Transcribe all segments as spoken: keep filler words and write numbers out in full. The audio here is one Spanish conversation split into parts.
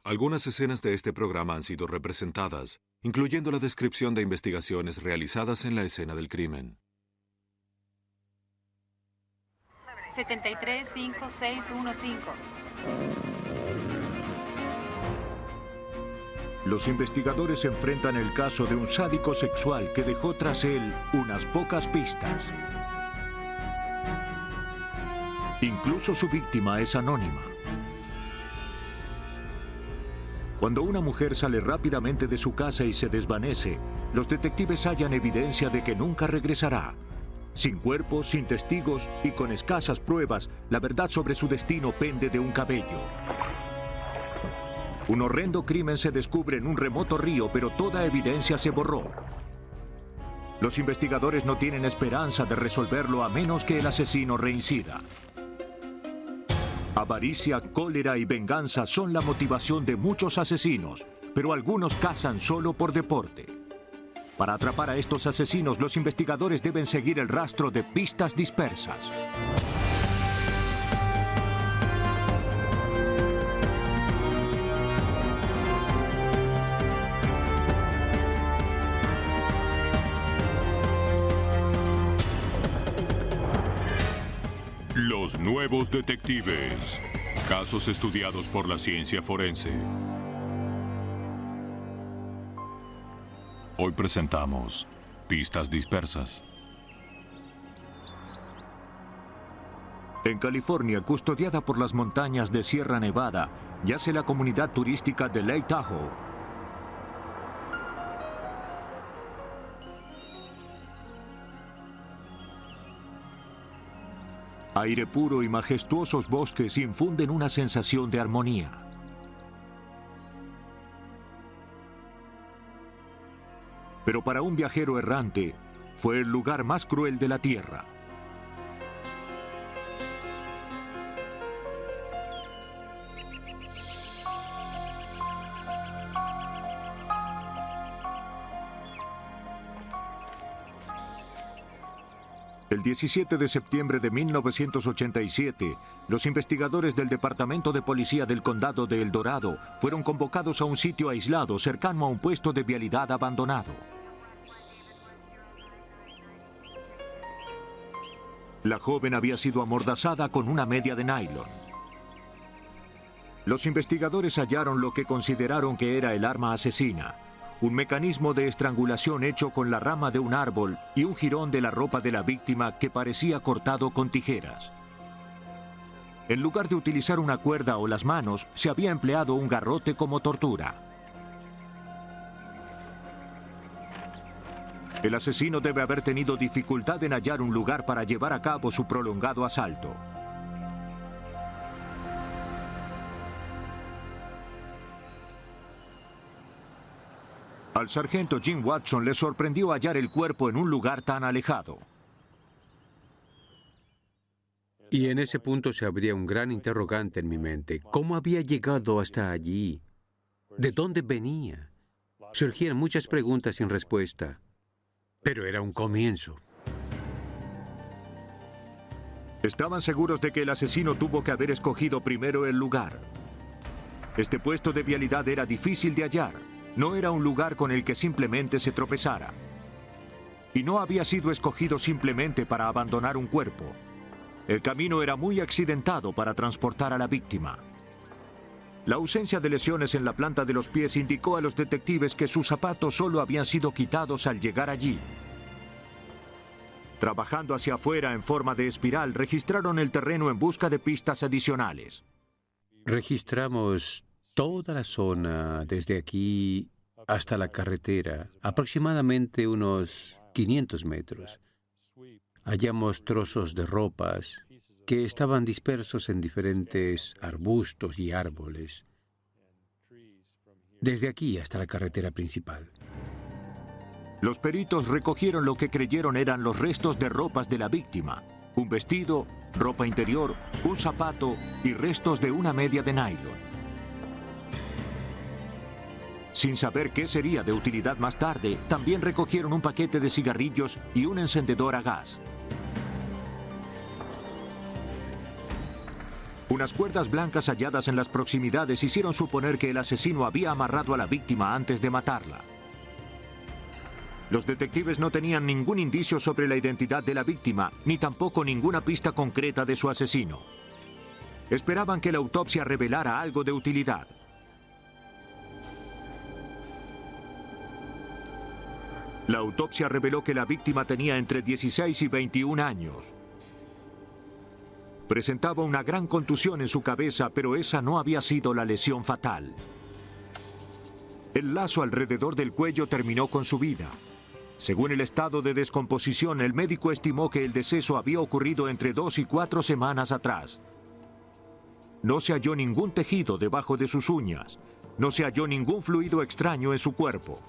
Algunas escenas de este programa han sido representadas, incluyendo la descripción de investigaciones realizadas en la escena del crimen. setenta y tres, cinco, seis, uno, cinco. Los investigadores enfrentan el caso de un sádico sexual que dejó tras él unas pocas pistas. Incluso su víctima es anónima. Cuando una mujer sale rápidamente de su casa y se desvanece, los detectives hallan evidencia de que nunca regresará. Sin cuerpo, sin testigos y con escasas pruebas, la verdad sobre su destino pende de un cabello. Un horrendo crimen se descubre en un remoto río, pero toda evidencia se borró. Los investigadores no tienen esperanza de resolverlo a menos que el asesino reincida. Avaricia, cólera y venganza son la motivación de muchos asesinos, pero algunos cazan solo por deporte. Para atrapar a estos asesinos, los investigadores deben seguir el rastro de pistas dispersas. Los nuevos detectives. Casos estudiados por la ciencia forense. Hoy presentamos Pistas Dispersas. En California, custodiada por las montañas de Sierra Nevada, yace la comunidad turística de Lake Tahoe. Aire puro y majestuosos bosques infunden una sensación de armonía. Pero para un viajero errante, fue el lugar más cruel de la Tierra. El diecisiete de septiembre de mil novecientos ochenta y siete, los investigadores del Departamento de Policía del Condado de El Dorado fueron convocados a un sitio aislado cercano a un puesto de vialidad abandonado. La joven había sido amordazada con una media de nylon. Los investigadores hallaron lo que consideraron que era el arma asesina. Un mecanismo de estrangulación hecho con la rama de un árbol y un jirón de la ropa de la víctima que parecía cortado con tijeras. En lugar de utilizar una cuerda o las manos, se había empleado un garrote como tortura. El asesino debe haber tenido dificultad en hallar un lugar para llevar a cabo su prolongado asalto. Al sargento Jim Watson le sorprendió hallar el cuerpo en un lugar tan alejado. Y en ese punto se abría un gran interrogante en mi mente. ¿Cómo había llegado hasta allí? ¿De dónde venía? Surgían muchas preguntas sin respuesta. Pero era un comienzo. Estaban seguros de que el asesino tuvo que haber escogido primero el lugar. Este puesto de vialidad era difícil de hallar. No era un lugar con el que simplemente se tropezara. Y no había sido escogido simplemente para abandonar un cuerpo. El camino era muy accidentado para transportar a la víctima. La ausencia de lesiones en la planta de los pies indicó a los detectives que sus zapatos solo habían sido quitados al llegar allí. Trabajando hacia afuera en forma de espiral, registraron el terreno en busca de pistas adicionales. Registramos toda la zona, desde aquí hasta la carretera, aproximadamente unos quinientos metros. Hallamos trozos de ropas que estaban dispersos en diferentes arbustos y árboles, desde aquí hasta la carretera principal. Los peritos recogieron lo que creyeron eran los restos de ropas de la víctima: un vestido, ropa interior, un zapato y restos de una media de nylon. Sin saber qué sería de utilidad más tarde, también recogieron un paquete de cigarrillos y un encendedor a gas. Unas cuerdas blancas halladas en las proximidades hicieron suponer que el asesino había amarrado a la víctima antes de matarla. Los detectives no tenían ningún indicio sobre la identidad de la víctima, ni tampoco ninguna pista concreta de su asesino. Esperaban que la autopsia revelara algo de utilidad. La autopsia reveló que la víctima tenía entre dieciséis y veintiún años. Presentaba una gran contusión en su cabeza, pero esa no había sido la lesión fatal. El lazo alrededor del cuello terminó con su vida. Según el estado de descomposición, el médico estimó que el deceso había ocurrido entre dos y cuatro semanas atrás. No se halló ningún tejido debajo de sus uñas. No se halló ningún fluido extraño en su cuerpo.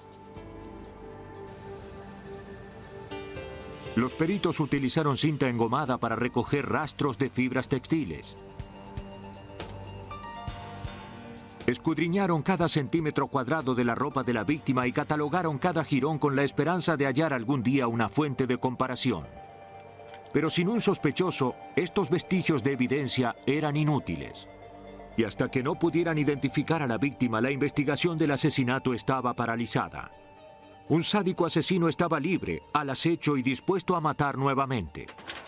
Los peritos utilizaron cinta engomada para recoger rastros de fibras textiles. Escudriñaron cada centímetro cuadrado de la ropa de la víctima y catalogaron cada jirón con la esperanza de hallar algún día una fuente de comparación. Pero sin un sospechoso, estos vestigios de evidencia eran inútiles. Y hasta que no pudieran identificar a la víctima, la investigación del asesinato estaba paralizada. Un sádico asesino estaba libre, al acecho y dispuesto a matar nuevamente.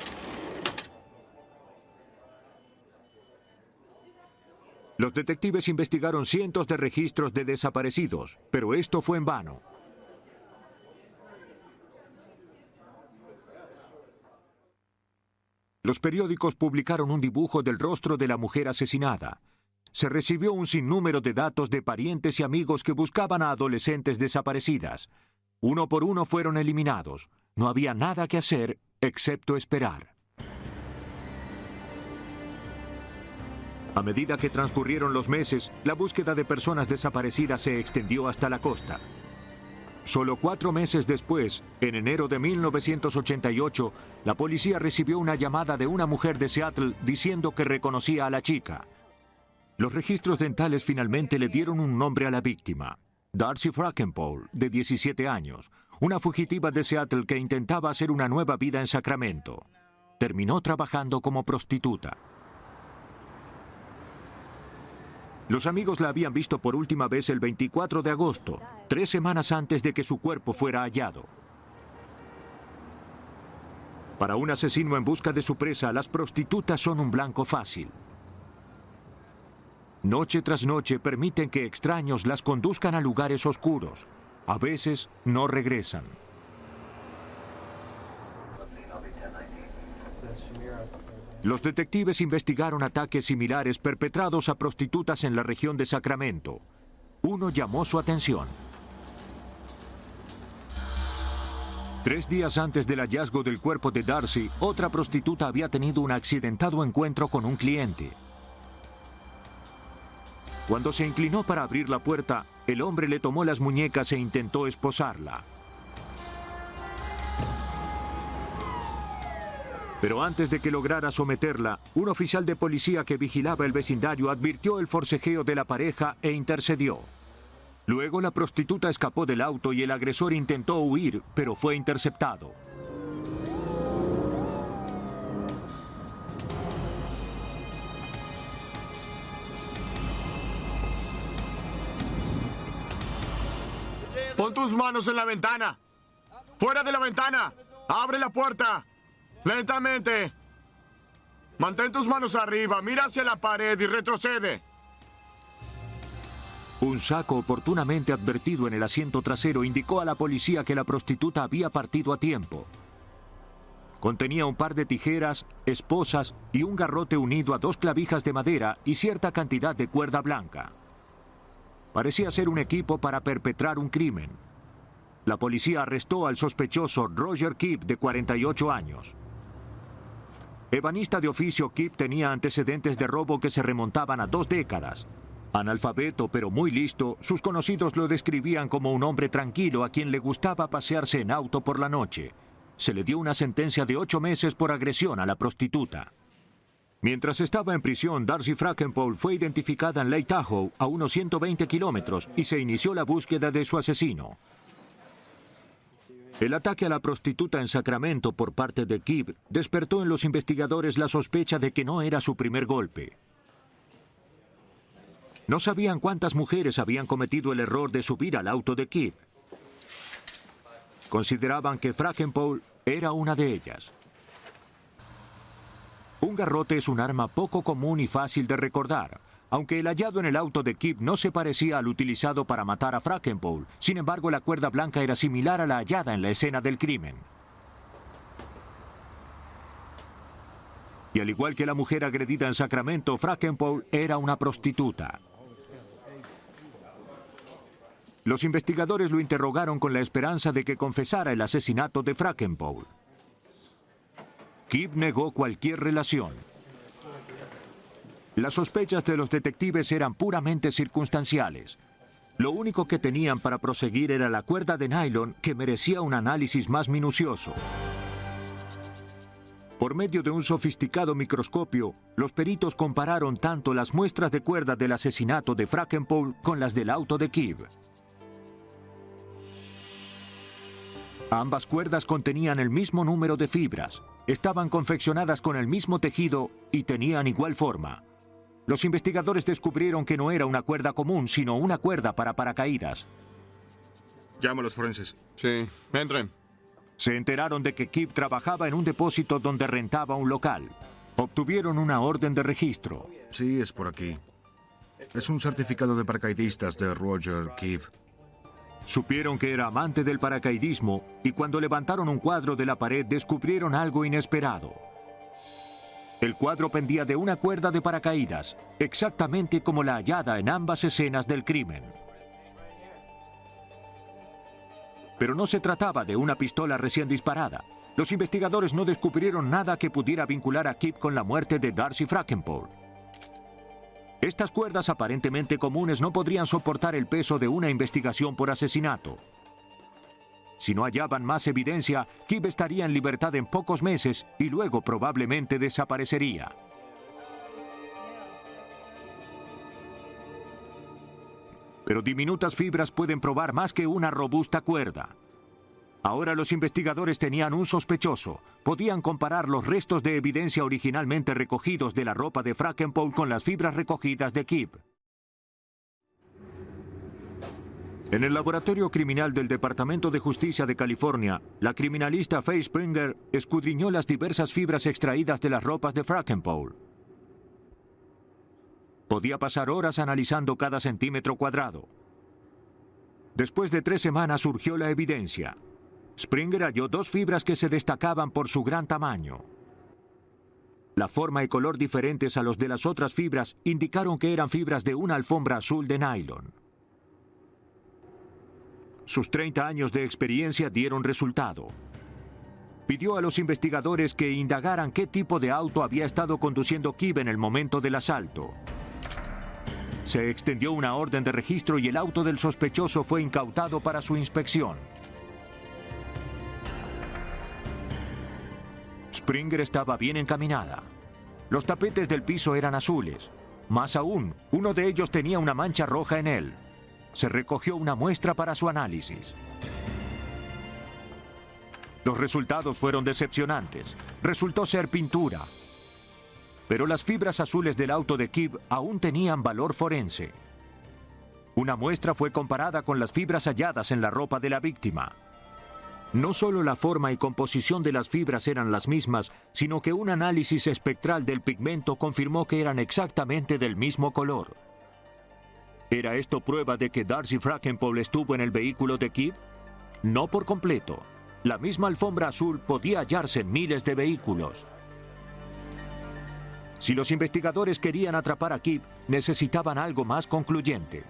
Los detectives investigaron cientos de registros de desaparecidos, pero esto fue en vano. Los periódicos publicaron un dibujo del rostro de la mujer asesinada. Se recibió un sinnúmero de datos de parientes y amigos que buscaban a adolescentes desaparecidas. Uno por uno fueron eliminados. No había nada que hacer excepto esperar. A medida que transcurrieron los meses, la búsqueda de personas desaparecidas se extendió hasta la costa. Solo cuatro meses después, en enero de mil novecientos ochenta y ocho, la policía recibió una llamada de una mujer de Seattle diciendo que reconocía a la chica. Los registros dentales finalmente le dieron un nombre a la víctima. Darcy Frackenpole, de diecisiete años, una fugitiva de Seattle que intentaba hacer una nueva vida en Sacramento. Terminó trabajando como prostituta. Los amigos la habían visto por última vez el veinticuatro de agosto, tres semanas antes de que su cuerpo fuera hallado. Para un asesino en busca de su presa, las prostitutas son un blanco fácil. Noche tras noche permiten que extraños las conduzcan a lugares oscuros. A veces no regresan. Los detectives investigaron ataques similares perpetrados a prostitutas en la región de Sacramento. Uno llamó su atención. Tres días antes del hallazgo del cuerpo de Darcy, otra prostituta había tenido un accidentado encuentro con un cliente. Cuando se inclinó para abrir la puerta, el hombre le tomó las muñecas e intentó esposarla. Pero antes de que lograra someterla, un oficial de policía que vigilaba el vecindario advirtió el forcejeo de la pareja e intercedió. Luego la prostituta escapó del auto y el agresor intentó huir, pero fue interceptado. Pon tus manos en la ventana. ¡Fuera de la ventana! ¡Abre la puerta! ¡Lentamente! Mantén tus manos arriba, mira hacia la pared y retrocede. Un saco oportunamente advertido en el asiento trasero indicó a la policía que la prostituta había partido a tiempo. Contenía un par de tijeras, esposas y un garrote unido a dos clavijas de madera y cierta cantidad de cuerda blanca. Parecía ser un equipo para perpetrar un crimen. La policía arrestó al sospechoso Roger Kipp, de cuarenta y ocho años. Ebanista de oficio, Kipp tenía antecedentes de robo que se remontaban a dos décadas. Analfabeto pero muy listo, sus conocidos lo describían como un hombre tranquilo a quien le gustaba pasearse en auto por la noche. Se le dio una sentencia de ocho meses por agresión a la prostituta. Mientras estaba en prisión, Darcy Frackenpole fue identificada en Lake Tahoe, a unos ciento veinte kilómetros, y se inició la búsqueda de su asesino. El ataque a la prostituta en Sacramento por parte de Kipp despertó en los investigadores la sospecha de que no era su primer golpe. No sabían cuántas mujeres habían cometido el error de subir al auto de Kip. Consideraban que Frankenpole era una de ellas. Un garrote es un arma poco común y fácil de recordar. Aunque el hallado en el auto de Kip no se parecía al utilizado para matar a Frankenpole, sin embargo la cuerda blanca era similar a la hallada en la escena del crimen. Y al igual que la mujer agredida en Sacramento, Frankenpole era una prostituta. Los investigadores lo interrogaron con la esperanza de que confesara el asesinato de Frankenpole. Kip negó cualquier relación. Las sospechas de los detectives eran puramente circunstanciales. Lo único que tenían para proseguir era la cuerda de nylon, que merecía un análisis más minucioso. Por medio de un sofisticado microscopio, los peritos compararon tanto las muestras de cuerda del asesinato de Frankenpole con las del auto de Kip. Ambas cuerdas contenían el mismo número de fibras, estaban confeccionadas con el mismo tejido y tenían igual forma. Los investigadores descubrieron que no era una cuerda común, sino una cuerda para paracaídas. Llamo a los forenses. Sí, entren. Se enteraron de que Kip trabajaba en un depósito donde rentaba un local. Obtuvieron una orden de registro. Sí, es por aquí. Es un certificado de paracaidistas de Roger Kip. Supieron que era amante del paracaidismo y cuando levantaron un cuadro de la pared descubrieron algo inesperado. El cuadro pendía de una cuerda de paracaídas, exactamente como la hallada en ambas escenas del crimen. Pero no se trataba de una pistola recién disparada. Los investigadores no descubrieron nada que pudiera vincular a Kip con la muerte de Darcy Frankenpole. Estas cuerdas aparentemente comunes no podrían soportar el peso de una investigación por asesinato. Si no hallaban más evidencia, Kip estaría en libertad en pocos meses y luego probablemente desaparecería. Pero diminutas fibras pueden probar más que una robusta cuerda. Ahora los investigadores tenían un sospechoso. Podían comparar los restos de evidencia originalmente recogidos de la ropa de Frankenpole con las fibras recogidas de Kip. En el laboratorio criminal del Departamento de Justicia de California, la criminalista Faye Springer escudriñó las diversas fibras extraídas de las ropas de Frankenpole. Podía pasar horas analizando cada centímetro cuadrado. Después de tres semanas surgió la evidencia. Springer halló dos fibras que se destacaban por su gran tamaño. La forma y color diferentes a los de las otras fibras indicaron que eran fibras de una alfombra azul de nylon. Sus treinta años de experiencia dieron resultado. Pidió a los investigadores que indagaran qué tipo de auto había estado conduciendo Kip en el momento del asalto. Se extendió una orden de registro y el auto del sospechoso fue incautado para su inspección. Springer estaba bien encaminada. Los tapetes del piso eran azules. Más aún, uno de ellos tenía una mancha roja en él. Se recogió una muestra para su análisis. Los resultados fueron decepcionantes. Resultó ser pintura. Pero las fibras azules del auto de Kip aún tenían valor forense. Una muestra fue comparada con las fibras halladas en la ropa de la víctima. No solo la forma y composición de las fibras eran las mismas, sino que un análisis espectral del pigmento confirmó que eran exactamente del mismo color. ¿Era esto prueba de que Darcy Frankenpole estuvo en el vehículo de Kip? No por completo. La misma alfombra azul podía hallarse en miles de vehículos. Si los investigadores querían atrapar a Kip, necesitaban algo más concluyente.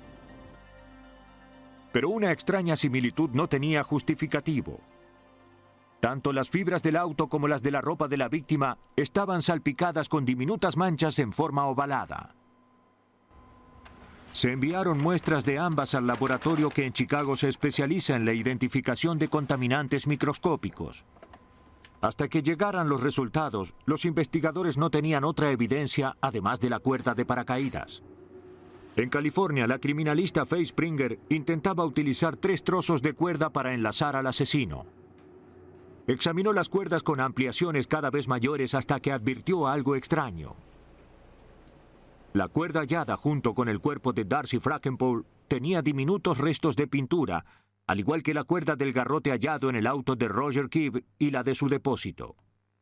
Pero una extraña similitud no tenía justificativo. Tanto las fibras del auto como las de la ropa de la víctima estaban salpicadas con diminutas manchas en forma ovalada. Se enviaron muestras de ambas al laboratorio que en Chicago se especializa en la identificación de contaminantes microscópicos. Hasta que llegaran los resultados, los investigadores no tenían otra evidencia además de la cuerda de paracaídas. En California, la criminalista Faye Springer intentaba utilizar tres trozos de cuerda para enlazar al asesino. Examinó las cuerdas con ampliaciones cada vez mayores hasta que advirtió algo extraño. La cuerda hallada junto con el cuerpo de Darcy Frankenpole tenía diminutos restos de pintura, al igual que la cuerda del garrote hallado en el auto de Roger Kibbe y la de su depósito.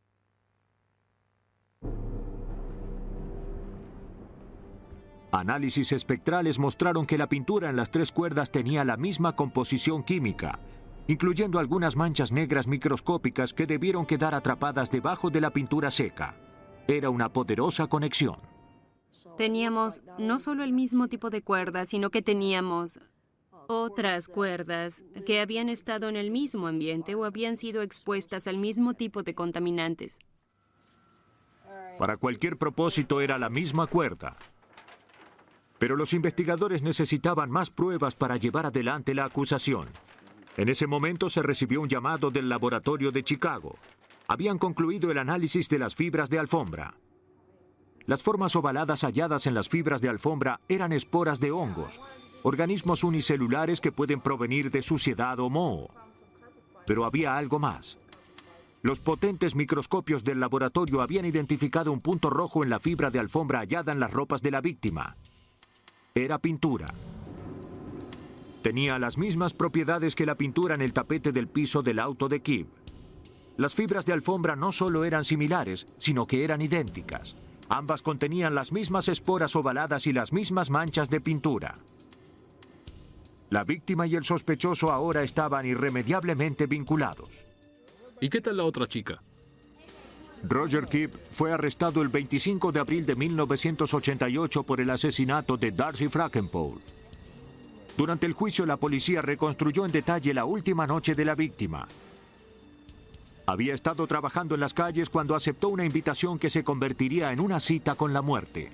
Análisis espectrales mostraron que la pintura en las tres cuerdas tenía la misma composición química, incluyendo algunas manchas negras microscópicas que debieron quedar atrapadas debajo de la pintura seca. Era una poderosa conexión. Teníamos no solo el mismo tipo de cuerdas, sino que teníamos otras cuerdas que habían estado en el mismo ambiente o habían sido expuestas al mismo tipo de contaminantes. Para cualquier propósito era la misma cuerda. Pero los investigadores necesitaban más pruebas para llevar adelante la acusación. En ese momento se recibió un llamado del laboratorio de Chicago. Habían concluido el análisis de las fibras de alfombra. Las formas ovaladas halladas en las fibras de alfombra eran esporas de hongos, organismos unicelulares que pueden provenir de suciedad o moho. Pero había algo más. Los potentes microscopios del laboratorio habían identificado un punto rojo en la fibra de alfombra hallada en las ropas de la víctima. Era pintura. Tenía las mismas propiedades que la pintura en el tapete del piso del auto de Kibbe. Las fibras de alfombra no solo eran similares, sino que eran idénticas. Ambas contenían las mismas esporas ovaladas y las mismas manchas de pintura. La víctima y el sospechoso ahora estaban irremediablemente vinculados. ¿Y qué tal la otra chica? Roger Kibbe fue arrestado el veinticinco de abril de mil novecientos ochenta y ocho por el asesinato de Darcy Frankenpole. Durante el juicio, la policía reconstruyó en detalle la última noche de la víctima. Había estado trabajando en las calles cuando aceptó una invitación que se convertiría en una cita con la muerte.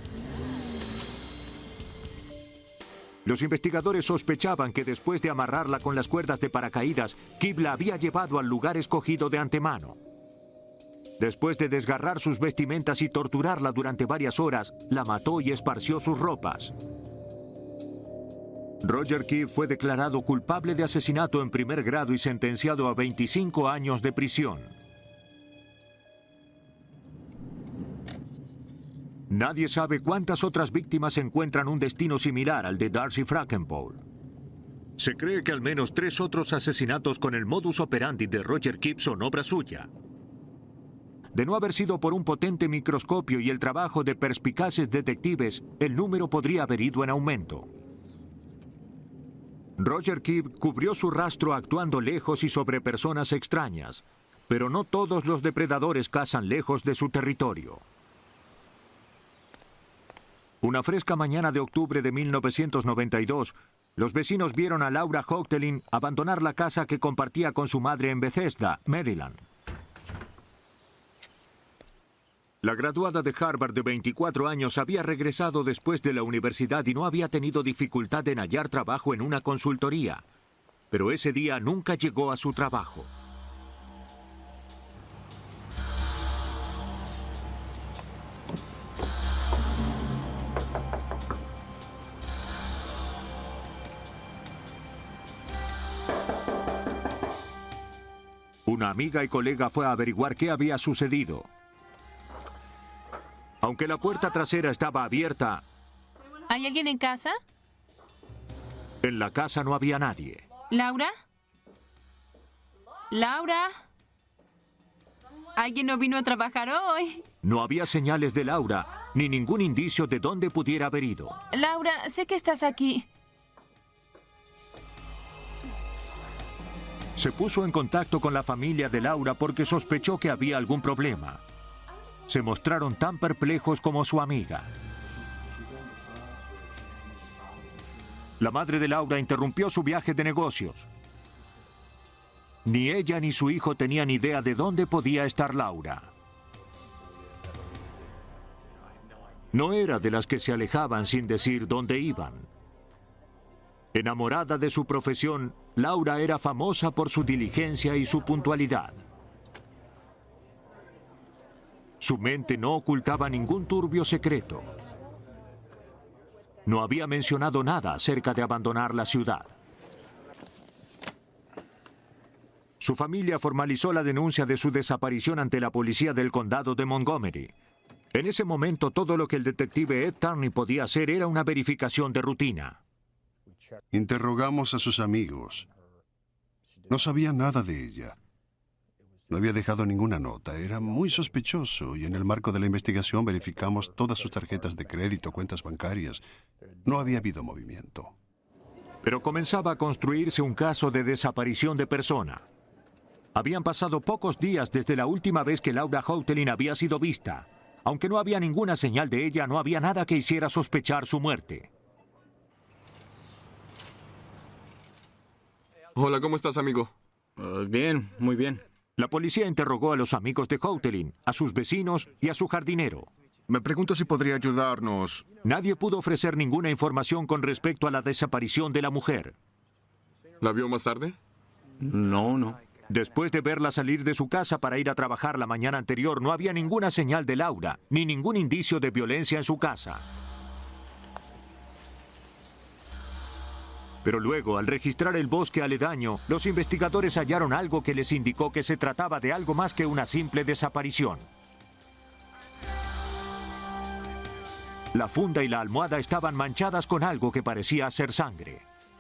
Los investigadores sospechaban que después de amarrarla con las cuerdas de paracaídas, Kibbe la había llevado al lugar escogido de antemano. Después de desgarrar sus vestimentas y torturarla durante varias horas, la mató y esparció sus ropas. Roger Kibbe fue declarado culpable de asesinato en primer grado y sentenciado a veinticinco años de prisión. Nadie sabe cuántas otras víctimas encuentran un destino similar al de Darcy Frankenpole. Se cree que al menos tres otros asesinatos con el modus operandi de Roger Kibbe son obra suya. De no haber sido por un potente microscopio y el trabajo de perspicaces detectives, el número podría haber ido en aumento. Roger Kibbe cubrió su rastro actuando lejos y sobre personas extrañas, pero no todos los depredadores cazan lejos de su territorio. Una fresca mañana de octubre de mil novecientos noventa y dos, los vecinos vieron a Laura Hochtelin abandonar la casa que compartía con su madre en Bethesda, Maryland. La graduada de Harvard de veinticuatro años había regresado después de la universidad y no había tenido dificultad en hallar trabajo en una consultoría, pero ese día nunca llegó a su trabajo. Una amiga y colega fue a averiguar qué había sucedido. Aunque la puerta trasera estaba abierta, ¿hay alguien en casa? en la casa no había nadie. ¿Laura? ¿Laura? ¿Alguien no vino a trabajar hoy? No había señales de Laura, ni ningún indicio de dónde pudiera haber ido. Laura, sé que estás aquí. Se puso en contacto con la familia de Laura porque sospechó que había algún problema. Se mostraron tan perplejos como su amiga. La madre de Laura interrumpió su viaje de negocios. Ni ella ni su hijo tenían idea de dónde podía estar Laura. No era de las que se alejaban sin decir dónde iban. Enamorada de su profesión, Laura era famosa por su diligencia y su puntualidad. Su mente no ocultaba ningún turbio secreto. No había mencionado nada acerca de abandonar la ciudad. Su familia formalizó la denuncia de su desaparición ante la policía del condado de Montgomery. En ese momento, todo lo que el detective Ed Carney podía hacer era una verificación de rutina. Interrogamos a sus amigos. No sabía nada de ella. No había dejado ninguna nota. Era muy sospechoso y en el marco de la investigación verificamos todas sus tarjetas de crédito, cuentas bancarias. No había habido movimiento. Pero comenzaba a construirse un caso de desaparición de persona. Habían pasado pocos días desde la última vez que Laura Houghton había sido vista. Aunque no había ninguna señal de ella, no había nada que hiciera sospechar su muerte. Hola, ¿cómo estás, amigo? Uh, bien, muy bien. La policía interrogó a los amigos de Houghton, a sus vecinos y a su jardinero. Me pregunto si podría ayudarnos. Nadie pudo ofrecer ninguna información con respecto a la desaparición de la mujer. ¿La vio más tarde? No, no. Después de verla salir de su casa para ir a trabajar la mañana anterior, no había ninguna señal de Laura, ni ningún indicio de violencia en su casa. Pero luego, al registrar el bosque aledaño, los investigadores hallaron algo que les indicó que se trataba de algo más que una simple desaparición. La funda y la almohada estaban manchadas con algo que parecía ser sangre.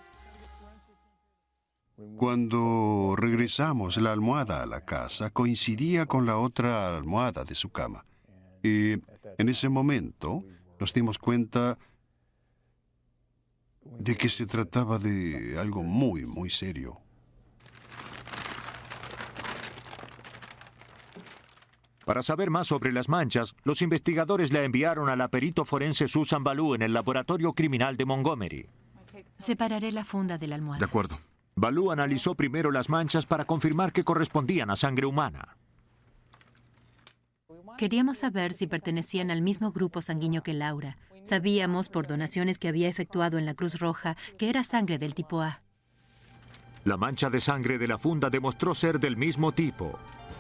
Cuando regresamos la almohada a la casa, coincidía con la otra almohada de su cama. Y en ese momento nos dimos cuenta de que se trataba de algo muy, muy serio. Para saber más sobre las manchas, los investigadores la enviaron a la perito forense Susan Ballou en el laboratorio criminal de Montgomery. Separaré la funda de la almohada. De acuerdo. Ballou analizó primero las manchas para confirmar que correspondían a sangre humana. Queríamos saber si pertenecían al mismo grupo sanguíneo que Laura. Sabíamos, por donaciones que había efectuado en la Cruz Roja, que era sangre del tipo A. La mancha de sangre de la funda demostró ser del mismo tipo.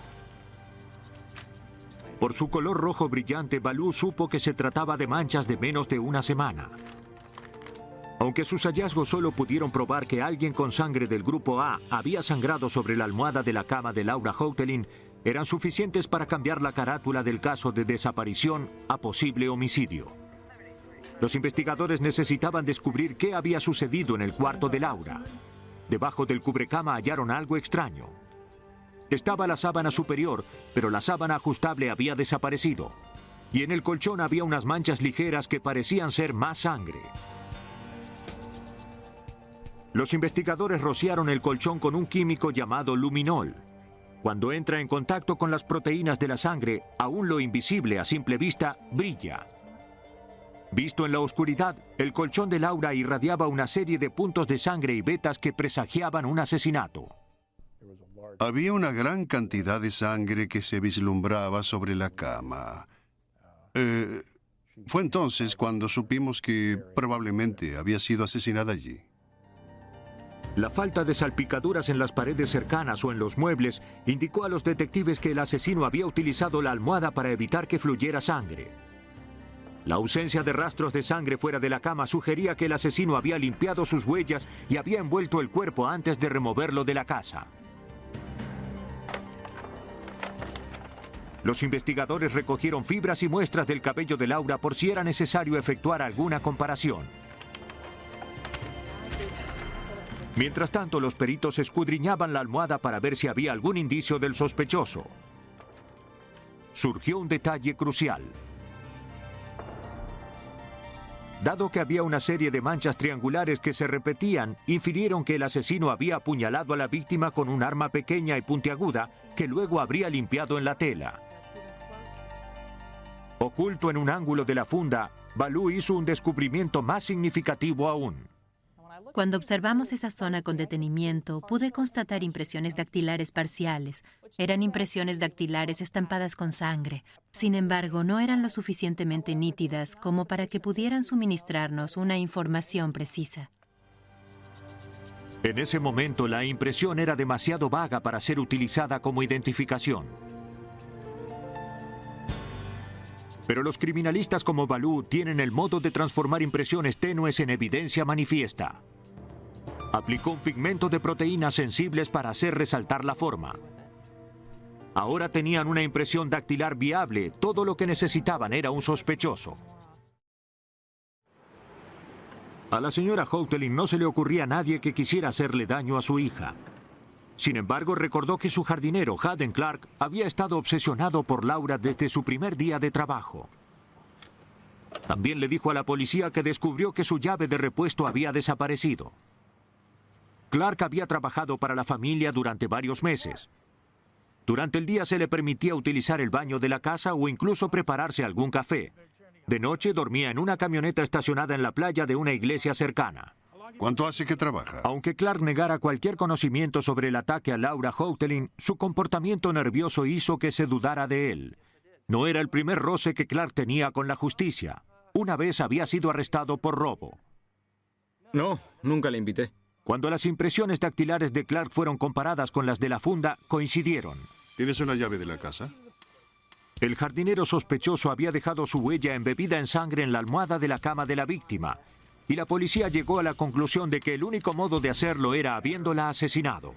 Por su color rojo brillante, Ballou supo que se trataba de manchas de menos de una semana. Aunque sus hallazgos solo pudieron probar que alguien con sangre del grupo A había sangrado sobre la almohada de la cama de Laura Houghton, eran suficientes para cambiar la carátula del caso de desaparición a posible homicidio. Los investigadores necesitaban descubrir qué había sucedido en el cuarto de Laura. Debajo del cubrecama hallaron algo extraño. Estaba la sábana superior, pero la sábana ajustable había desaparecido. Y en el colchón había unas manchas ligeras que parecían ser más sangre. Los investigadores rociaron el colchón con un químico llamado luminol. Cuando entra en contacto con las proteínas de la sangre, aún lo invisible a simple vista brilla. Visto en la oscuridad, el colchón de Laura irradiaba una serie de puntos de sangre y vetas que presagiaban un asesinato. Había una gran cantidad de sangre que se vislumbraba sobre la cama. Eh, fue entonces cuando supimos que probablemente había sido asesinada allí. La falta de salpicaduras en las paredes cercanas o en los muebles indicó a los detectives que el asesino había utilizado la almohada para evitar que fluyera sangre. La ausencia de rastros de sangre fuera de la cama sugería que el asesino había limpiado sus huellas y había envuelto el cuerpo antes de removerlo de la casa. Los investigadores recogieron fibras y muestras del cabello de Laura por si era necesario efectuar alguna comparación. Mientras tanto, los peritos escudriñaban la almohada para ver si había algún indicio del sospechoso. Surgió un detalle crucial. Dado que había una serie de manchas triangulares que se repetían, infirieron que el asesino había apuñalado a la víctima con un arma pequeña y puntiaguda que luego habría limpiado en la tela. Oculto en un ángulo de la funda, Ballou hizo un descubrimiento más significativo aún. Cuando observamos esa zona con detenimiento, pude constatar impresiones dactilares parciales. Eran impresiones dactilares estampadas con sangre. Sin embargo, no eran lo suficientemente nítidas como para que pudieran suministrarnos una información precisa. En ese momento, la impresión era demasiado vaga para ser utilizada como identificación. Pero los criminalistas como Ballou tienen el modo de transformar impresiones tenues en evidencia manifiesta. Aplicó un pigmento de proteínas sensibles para hacer resaltar la forma. Ahora tenían una impresión dactilar viable. Todo lo que necesitaban era un sospechoso. A la señora Houghteling no se le ocurría a nadie que quisiera hacerle daño a su hija. Sin embargo, recordó que su jardinero, Haden Clark, había estado obsesionado por Laura desde su primer día de trabajo. También le dijo a la policía que descubrió que su llave de repuesto había desaparecido. Clark había trabajado para la familia durante varios meses. Durante el día se le permitía utilizar el baño de la casa o incluso prepararse algún café. De noche dormía en una camioneta estacionada en la playa de una iglesia cercana. ¿Cuánto hace que trabaja? Aunque Clark negara cualquier conocimiento sobre el ataque a Laura Houghteling, su comportamiento nervioso hizo que se dudara de él. No era el primer roce que Clark tenía con la justicia. Una vez había sido arrestado por robo. No, nunca le invité. Cuando las impresiones dactilares de Clark fueron comparadas con las de la funda, coincidieron. ¿Tienes una llave de la casa? El jardinero sospechoso había dejado su huella embebida en sangre en la almohada de la cama de la víctima, y la policía llegó a la conclusión de que el único modo de hacerlo era habiéndola asesinado.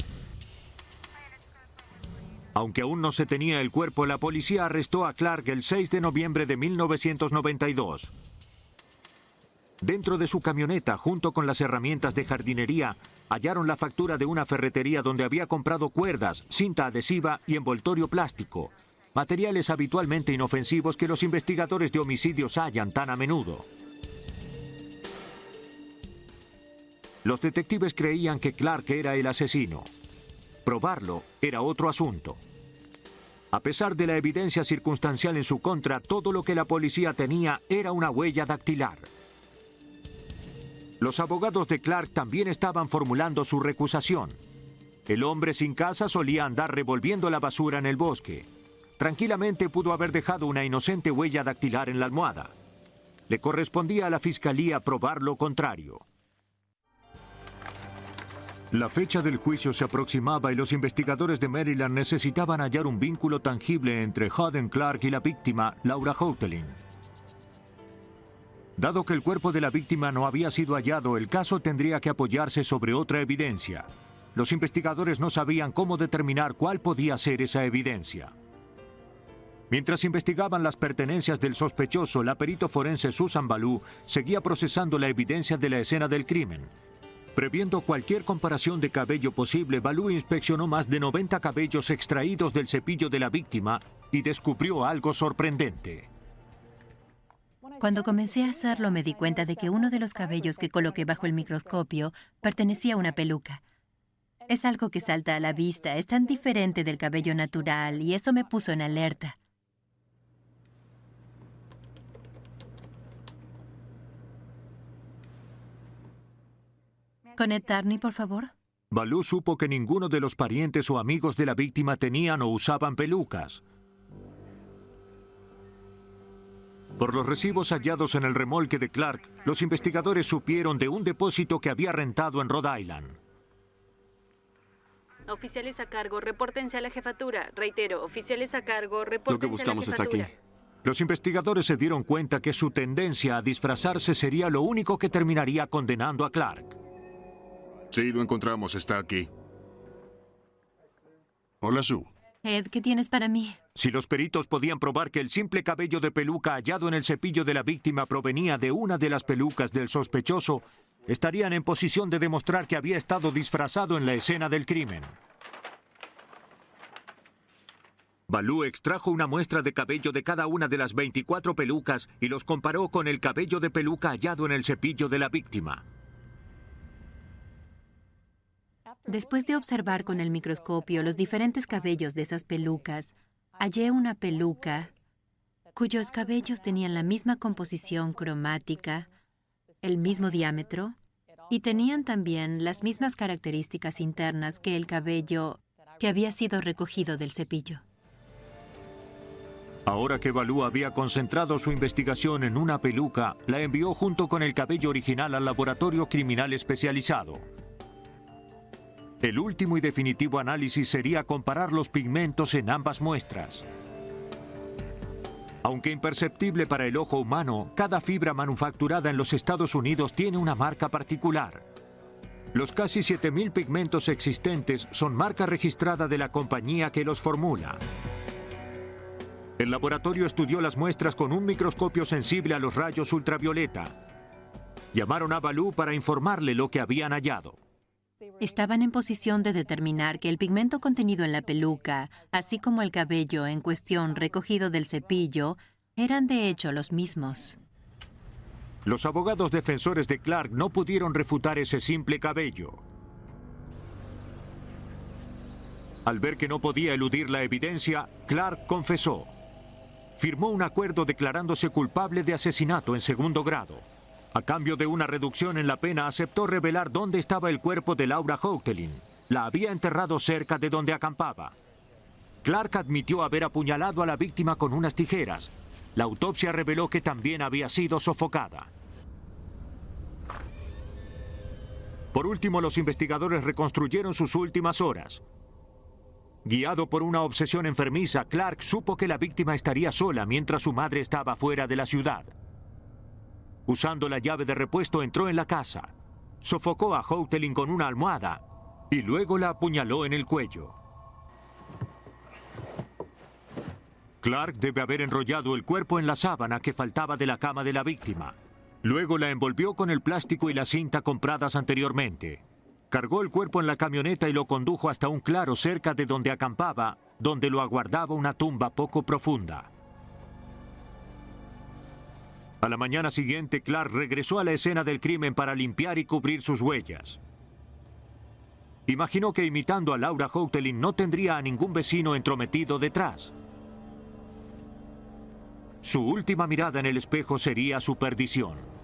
Aunque aún no se tenía el cuerpo, la policía arrestó a Clark el seis de noviembre de mil novecientos noventa y dos. Dentro de su camioneta, junto con las herramientas de jardinería, hallaron la factura de una ferretería donde había comprado cuerdas, cinta adhesiva y envoltorio plástico, materiales habitualmente inofensivos que los investigadores de homicidios hallan tan a menudo. Los detectives creían que Clark era el asesino. Probarlo era otro asunto. A pesar de la evidencia circunstancial en su contra, todo lo que la policía tenía era una huella dactilar. Los abogados de Clark también estaban formulando su recusación. El hombre sin casa solía andar revolviendo la basura en el bosque. Tranquilamente pudo haber dejado una inocente huella dactilar en la almohada. Le correspondía a la fiscalía probar lo contrario. La fecha del juicio se aproximaba y los investigadores de Maryland necesitaban hallar un vínculo tangible entre Haden Clark y la víctima, Laura Houghteling. Dado que el cuerpo de la víctima no había sido hallado, el caso tendría que apoyarse sobre otra evidencia. Los investigadores no sabían cómo determinar cuál podía ser esa evidencia. Mientras investigaban las pertenencias del sospechoso, la perito forense Susan Ballou seguía procesando la evidencia de la escena del crimen. Previendo cualquier comparación de cabello posible, Ballou inspeccionó más de noventa cabellos extraídos del cepillo de la víctima y descubrió algo sorprendente. Cuando comencé a hacerlo, me di cuenta de que uno de los cabellos que coloqué bajo el microscopio pertenecía a una peluca. Es algo que salta a la vista, es tan diferente del cabello natural y eso me puso en alerta. ¿Conectarme, por favor? Ballou supo que ninguno de los parientes o amigos de la víctima tenían o usaban pelucas. Por los recibos hallados en el remolque de Clark, los investigadores supieron de un depósito que había rentado en Rhode Island. Oficiales a cargo, repórtense a la jefatura. Reitero, oficiales a cargo, repórtense Lo que buscamos a la jefatura. está aquí. Los investigadores se dieron cuenta que su tendencia a disfrazarse sería lo único que terminaría condenando a Clark. Sí, lo encontramos, está aquí. Hola, Sue. Ed, ¿qué tienes para mí? Si los peritos podían probar que el simple cabello de peluca hallado en el cepillo de la víctima provenía de una de las pelucas del sospechoso, estarían en posición de demostrar que había estado disfrazado en la escena del crimen. Ballou extrajo una muestra de cabello de cada una de las veinticuatro pelucas y los comparó con el cabello de peluca hallado en el cepillo de la víctima. Después de observar con el microscopio los diferentes cabellos de esas pelucas, hallé una peluca cuyos cabellos tenían la misma composición cromática, el mismo diámetro y tenían también las mismas características internas que el cabello que había sido recogido del cepillo. Ahora que Ballou había concentrado su investigación en una peluca, la envió junto con el cabello original al laboratorio criminal especializado. El último y definitivo análisis sería comparar los pigmentos en ambas muestras. Aunque imperceptible para el ojo humano, cada fibra manufacturada en los Estados Unidos tiene una marca particular. Los casi siete mil pigmentos existentes son marca registrada de la compañía que los formula. El laboratorio estudió las muestras con un microscopio sensible a los rayos ultravioleta. Llamaron a Ballou para informarle lo que habían hallado. Estaban en posición de determinar que el pigmento contenido en la peluca, así como el cabello en cuestión recogido del cepillo, eran de hecho los mismos. Los abogados defensores de Clark no pudieron refutar ese simple cabello. Al ver que no podía eludir la evidencia, Clark confesó. Firmó un acuerdo declarándose culpable de asesinato en segundo grado. A cambio de una reducción en la pena, aceptó revelar dónde estaba el cuerpo de Laura Houghtelin. La había enterrado cerca de donde acampaba. Clark admitió haber apuñalado a la víctima con unas tijeras. La autopsia reveló que también había sido sofocada. Por último, los investigadores reconstruyeron sus últimas horas. Guiado por una obsesión enfermiza, Clark supo que la víctima estaría sola mientras su madre estaba fuera de la ciudad. Usando la llave de repuesto, entró en la casa. Sofocó a Houghtelin con una almohada y luego la apuñaló en el cuello. Clark debe haber enrollado el cuerpo en la sábana que faltaba de la cama de la víctima. Luego la envolvió con el plástico y la cinta compradas anteriormente. Cargó el cuerpo en la camioneta y lo condujo hasta un claro cerca de donde acampaba, donde lo aguardaba una tumba poco profunda. A la mañana siguiente, Clark regresó a la escena del crimen para limpiar y cubrir sus huellas. Imaginó que imitando a Laura Houghtelin no tendría a ningún vecino entrometido detrás. Su última mirada en el espejo sería su perdición.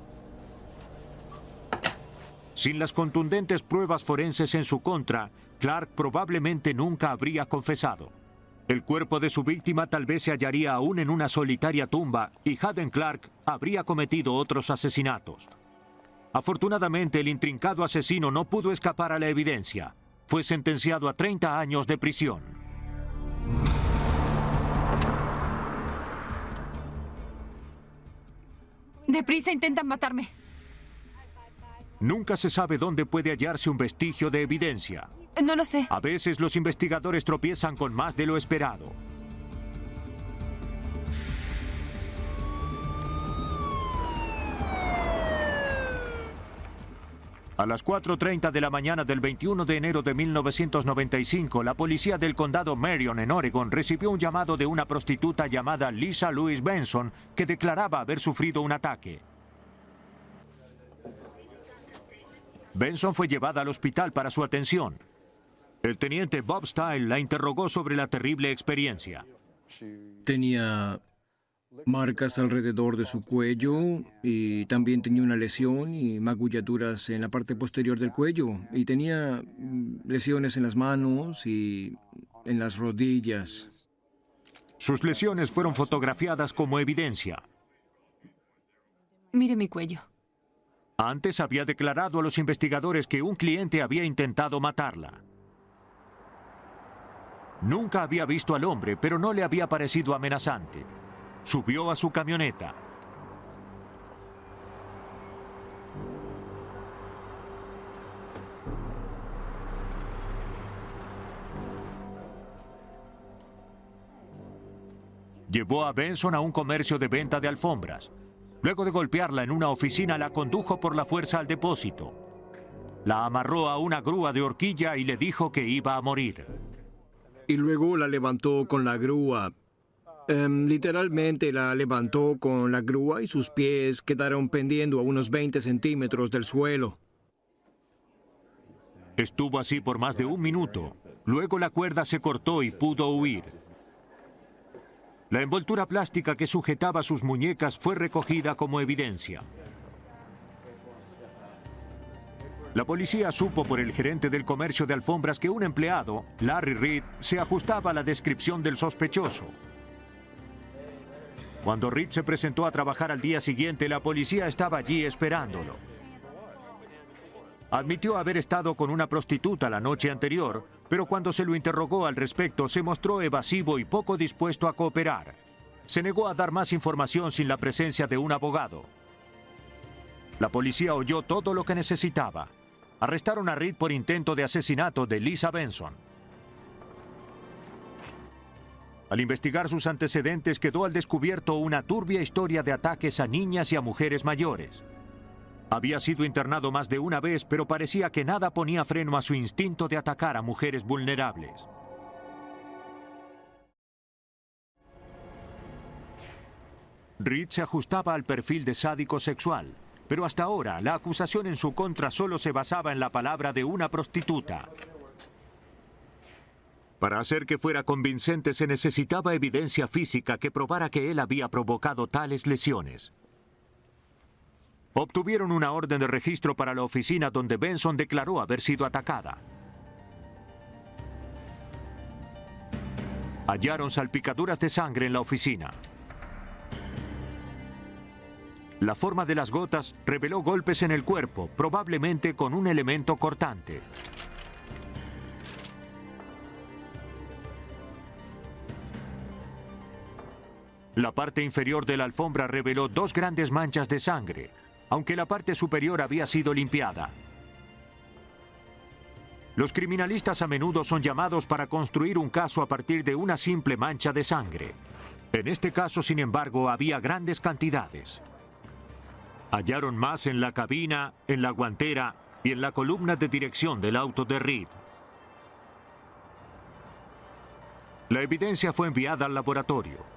Sin las contundentes pruebas forenses en su contra, Clark probablemente nunca habría confesado. El cuerpo de su víctima tal vez se hallaría aún en una solitaria tumba y Hadden Clark habría cometido otros asesinatos. Afortunadamente, el intrincado asesino no pudo escapar a la evidencia. Fue sentenciado a treinta años de prisión. Deprisa, intentan matarme. Nunca se sabe dónde puede hallarse un vestigio de evidencia. No lo sé. A veces los investigadores tropiezan con más de lo esperado. A las cuatro treinta de la mañana del veintiuno de enero de mil novecientos noventa y cinco, la policía del condado Marion, en Oregon, recibió un llamado de una prostituta llamada Lisa Louise Benson, que declaraba haber sufrido un ataque. Benson fue llevada al hospital para su atención. El teniente Bob Style la interrogó sobre la terrible experiencia. Tenía marcas alrededor de su cuello y también tenía una lesión y magulladuras en la parte posterior del cuello. Y tenía lesiones en las manos y en las rodillas. Sus lesiones fueron fotografiadas como evidencia. Mire mi cuello. Antes había declarado a los investigadores que un cliente había intentado matarla. Nunca había visto al hombre, pero no le había parecido amenazante. Subió a su camioneta. Llevó a Benson a un comercio de venta de alfombras. Luego de golpearla en una oficina, la condujo por la fuerza al depósito. La amarró a una grúa de horquilla y le dijo que iba a morir. Y luego la levantó con la grúa. Um, literalmente la levantó con la grúa y sus pies quedaron pendiendo a unos veinte centímetros del suelo. Estuvo así por más de un minuto. Luego la cuerda se cortó y pudo huir. La envoltura plástica que sujetaba sus muñecas fue recogida como evidencia. La policía supo por el gerente del comercio de alfombras que un empleado, Larry Reed, se ajustaba a la descripción del sospechoso. Cuando Reed se presentó a trabajar al día siguiente, la policía estaba allí esperándolo. Admitió haber estado con una prostituta la noche anterior, pero cuando se lo interrogó al respecto se mostró evasivo y poco dispuesto a cooperar. Se negó a dar más información sin la presencia de un abogado. La policía oyó todo lo que necesitaba. arrestaron a Reed por intento de asesinato de Lisa Benson. Al investigar sus antecedentes, quedó al descubierto una turbia historia de ataques a niñas y a mujeres mayores. Había sido internado más de una vez, pero parecía que nada ponía freno a su instinto de atacar a mujeres vulnerables. Reed se ajustaba al perfil de sádico sexual, pero hasta ahora la acusación en su contra solo se basaba en la palabra de una prostituta. Para hacer que fuera convincente se necesitaba evidencia física que probara que él había provocado tales lesiones. Obtuvieron una orden de registro para la oficina donde Benson declaró haber sido atacada. Hallaron salpicaduras de sangre en la oficina. La forma de las gotas reveló golpes en el cuerpo, probablemente con un elemento cortante. La parte inferior de la alfombra reveló dos grandes manchas de sangre, aunque la parte superior había sido limpiada. Los criminalistas a menudo son llamados para construir un caso a partir de una simple mancha de sangre. En este caso, sin embargo, había grandes cantidades. Hallaron más en la cabina, en la guantera y en la columna de dirección del auto de Reed. La evidencia fue enviada al laboratorio.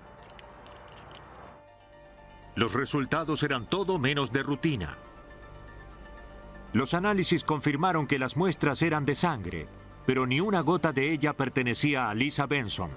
Los resultados eran todo menos de rutina. Los análisis confirmaron que las muestras eran de sangre, pero ni una gota de ella pertenecía a Lisa Benson.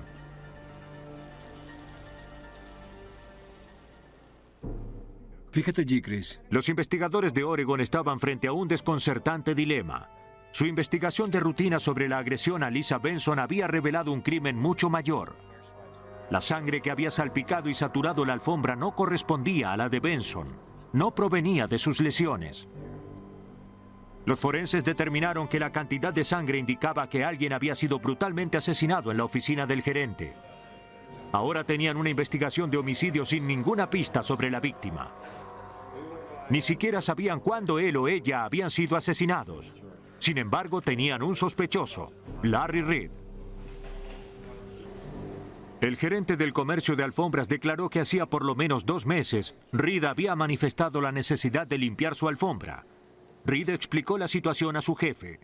Fíjate, Chris. Los investigadores de Oregon estaban frente a un desconcertante dilema. Su investigación de rutina sobre la agresión a Lisa Benson había revelado un crimen mucho mayor. La sangre que había salpicado y saturado la alfombra no correspondía a la de Benson. No provenía de sus lesiones. Los forenses determinaron que la cantidad de sangre indicaba que alguien había sido brutalmente asesinado en la oficina del gerente. Ahora tenían una investigación de homicidio sin ninguna pista sobre la víctima. Ni siquiera sabían cuándo él o ella habían sido asesinados. Sin embargo, tenían un sospechoso, Larry Reed. El gerente del comercio de alfombras declaró que hacía por lo menos dos meses, Reed había manifestado la necesidad de limpiar su alfombra. Reed explicó la situación a su jefe.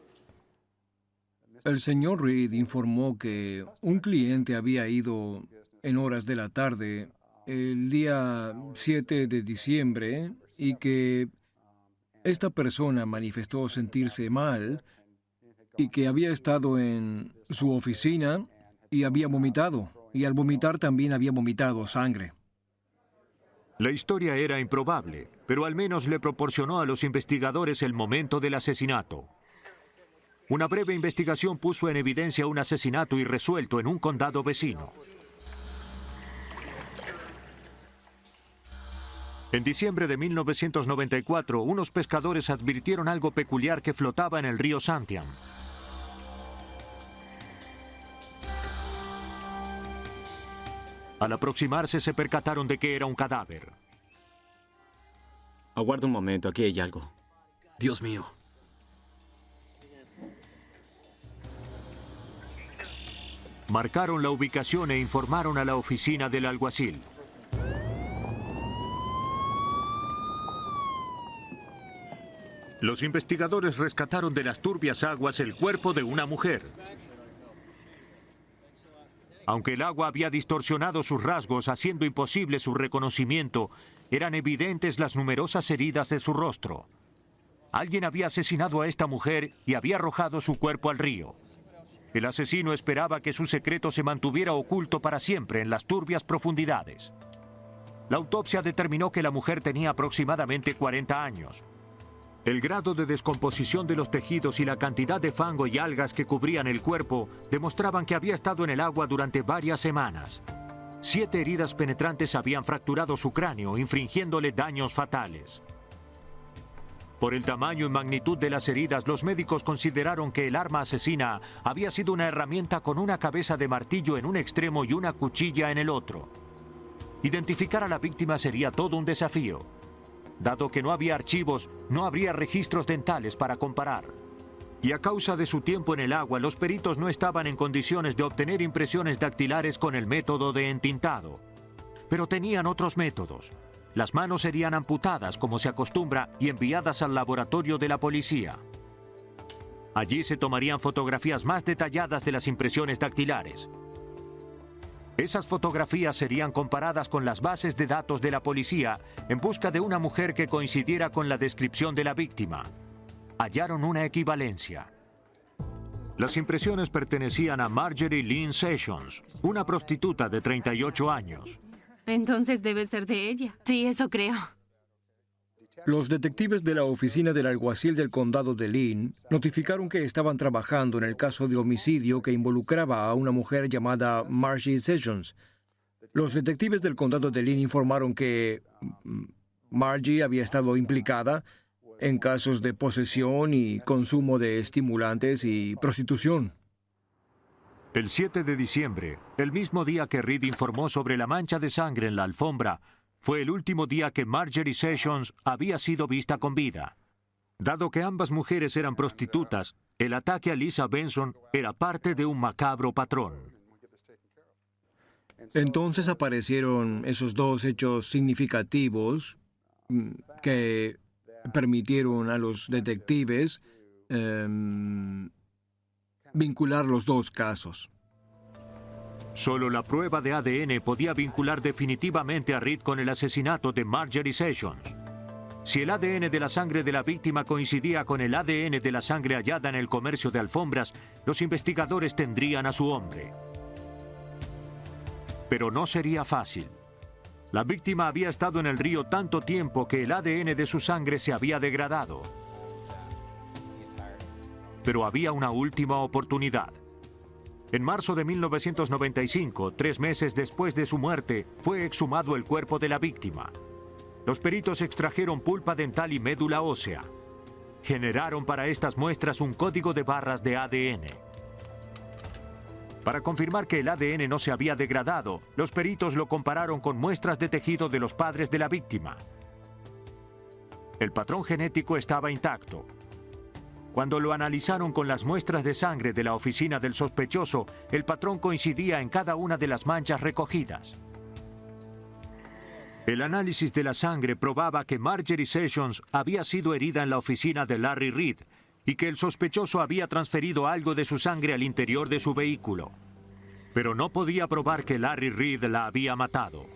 El señor Reed informó que un cliente había ido en horas de la tarde el día siete de diciembre y que esta persona manifestó sentirse mal y que había estado en su oficina y había vomitado, y al vomitar también había vomitado sangre. La historia era improbable, pero al menos le proporcionó a los investigadores el momento del asesinato. Una breve investigación puso en evidencia un asesinato irresuelto en un condado vecino. En diciembre de mil novecientos noventa y cuatro, unos pescadores advirtieron algo peculiar que flotaba en el río Santiam. Al aproximarse se percataron de que era un cadáver. Aguarda un momento, aquí hay algo. Dios mío. Marcaron la ubicación e informaron a la oficina del alguacil. Los investigadores rescataron de las turbias aguas el cuerpo de una mujer. Aunque el agua había distorsionado sus rasgos, haciendo imposible su reconocimiento, eran evidentes las numerosas heridas de su rostro. Alguien había asesinado a esta mujer y había arrojado su cuerpo al río. El asesino esperaba que su secreto se mantuviera oculto para siempre en las turbias profundidades. La autopsia determinó que la mujer tenía aproximadamente cuarenta años. El grado de descomposición de los tejidos y la cantidad de fango y algas que cubrían el cuerpo demostraban que había estado en el agua durante varias semanas. Siete heridas penetrantes habían fracturado su cráneo, infringiéndole daños fatales. Por el tamaño y magnitud de las heridas, los médicos consideraron que el arma asesina había sido una herramienta con una cabeza de martillo en un extremo y una cuchilla en el otro. Identificar a la víctima sería todo un desafío. Dado que no había archivos, no habría registros dentales para comparar. Y a causa de su tiempo en el agua, los peritos no estaban en condiciones de obtener impresiones dactilares con el método de entintado. Pero tenían otros métodos. Las manos serían amputadas, como se acostumbra, y enviadas al laboratorio de la policía. Allí se tomarían fotografías más detalladas de las impresiones dactilares. Esas fotografías serían comparadas con las bases de datos de la policía en busca de una mujer que coincidiera con la descripción de la víctima. Hallaron una equivalencia. Las impresiones pertenecían a Marjorie Lynn Sessions, una prostituta de treinta y ocho años. Entonces debe ser de ella. Sí, eso creo. Los detectives de la oficina del alguacil del condado de Lynn notificaron que estaban trabajando en el caso de homicidio que involucraba a una mujer llamada Margie Sessions. Los detectives del condado de Lynn informaron que Margie había estado implicada en casos de posesión y consumo de estimulantes y prostitución. El siete de diciembre, el mismo día que Reed informó sobre la mancha de sangre en la alfombra, fue el último día que Marjorie Sessions había sido vista con vida. Dado que ambas mujeres eran prostitutas, el ataque a Lisa Benson era parte de un macabro patrón. Entonces aparecieron esos dos hechos significativos que permitieron a los detectives eh, vincular los dos casos. Solo la prueba de A D N podía vincular definitivamente a Reed con el asesinato de Marjorie Sessions. Si el A D N de la sangre de la víctima coincidía con el A D N de la sangre hallada en el comercio de alfombras, los investigadores tendrían a su hombre. Pero no sería fácil. La víctima había estado en el río tanto tiempo que el A D N de su sangre se había degradado. Pero había una última oportunidad. En marzo de mil novecientos noventa y cinco, tres meses después de su muerte, fue exhumado el cuerpo de la víctima. Los peritos extrajeron pulpa dental y médula ósea. Generaron para estas muestras un código de barras de A D N. Para confirmar que el A D N no se había degradado, los peritos lo compararon con muestras de tejido de los padres de la víctima. El patrón genético estaba intacto. Cuando lo analizaron con las muestras de sangre de la oficina del sospechoso, el patrón coincidía en cada una de las manchas recogidas. El análisis de la sangre probaba que Marjorie Sessions había sido herida en la oficina de Larry Reed y que el sospechoso había transferido algo de su sangre al interior de su vehículo. Pero no podía probar que Larry Reed la había matado.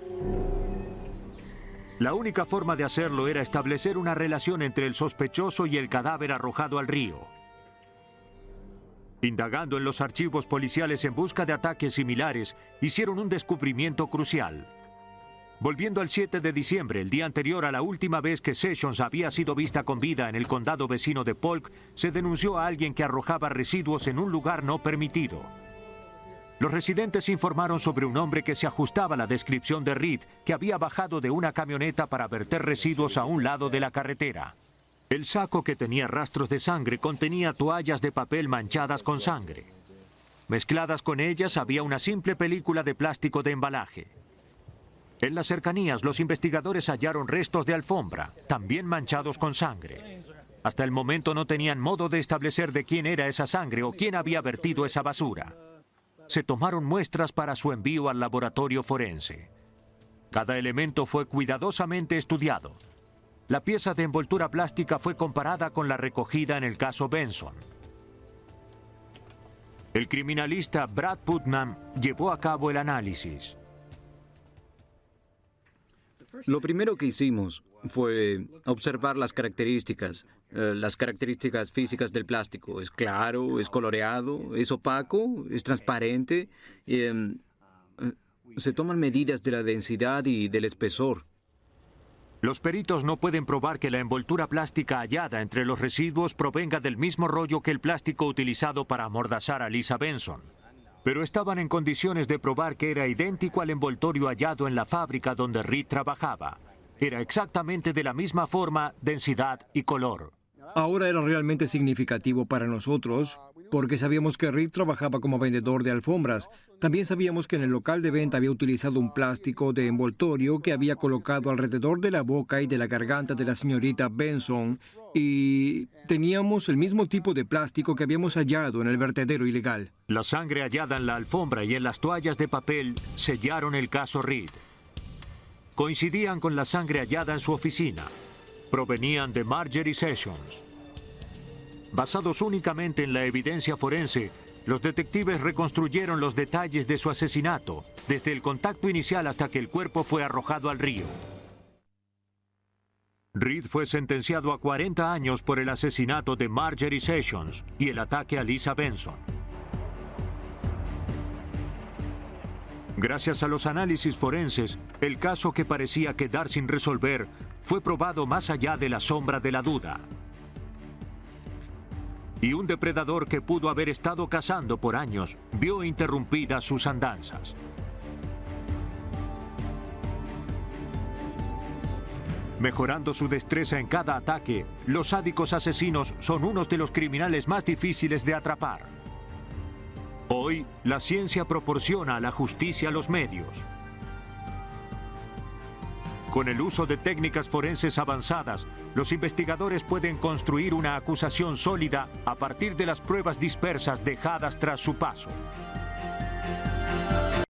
La única forma de hacerlo era establecer una relación entre el sospechoso y el cadáver arrojado al río. Indagando en los archivos policiales en busca de ataques similares, hicieron un descubrimiento crucial. Volviendo al siete de diciembre, el día anterior a la última vez que Sessions había sido vista con vida en el condado vecino de Polk, se denunció a alguien que arrojaba residuos en un lugar no permitido. Los residentes informaron sobre un hombre que se ajustaba a la descripción de Reed, que había bajado de una camioneta para verter residuos a un lado de la carretera. El saco, que tenía rastros de sangre, contenía toallas de papel manchadas con sangre. Mezcladas con ellas había una simple película de plástico de embalaje. En las cercanías, los investigadores hallaron restos de alfombra, también manchados con sangre. Hasta el momento no tenían modo de establecer de quién era esa sangre o quién había vertido esa basura. Se tomaron muestras para su envío al laboratorio forense. Cada elemento fue cuidadosamente estudiado. La pieza de envoltura plástica fue comparada con la recogida en el caso Benson. El criminalista Brad Putnam llevó a cabo el análisis. Lo primero que hicimos fue observar las características, eh, las características físicas del plástico. ¿Es claro? ¿Es coloreado? ¿Es opaco? ¿Es transparente? Eh, eh, se toman medidas de la densidad y del espesor. Los peritos no pueden probar que la envoltura plástica hallada entre los residuos provenga del mismo rollo que el plástico utilizado para amordazar a Lisa Benson. Pero estaban en condiciones de probar que era idéntico al envoltorio hallado en la fábrica donde Reed trabajaba. Era exactamente de la misma forma, densidad y color. Ahora era realmente significativo para nosotros porque sabíamos que Reed trabajaba como vendedor de alfombras. También sabíamos que en el local de venta había utilizado un plástico de envoltorio que había colocado alrededor de la boca y de la garganta de la señorita Benson, y teníamos el mismo tipo de plástico que habíamos hallado en el vertedero ilegal. La sangre hallada en la alfombra y en las toallas de papel sellaron el caso Reed. Coincidían con la sangre hallada en su oficina. Provenían de Marjorie Sessions. Basados únicamente en la evidencia forense, los detectives reconstruyeron los detalles de su asesinato, desde el contacto inicial hasta que el cuerpo fue arrojado al río. Reed fue sentenciado a cuarenta años por el asesinato de Marjorie Sessions y el ataque a Lisa Benson. Gracias a los análisis forenses, el caso que parecía quedar sin resolver fue probado más allá de la sombra de la duda. Y un depredador que pudo haber estado cazando por años vio interrumpidas sus andanzas. Mejorando su destreza en cada ataque, los sádicos asesinos son unos de los criminales más difíciles de atrapar. Hoy, la ciencia proporciona a la justicia los medios. Con el uso de técnicas forenses avanzadas, los investigadores pueden construir una acusación sólida a partir de las pruebas dispersas dejadas tras su paso.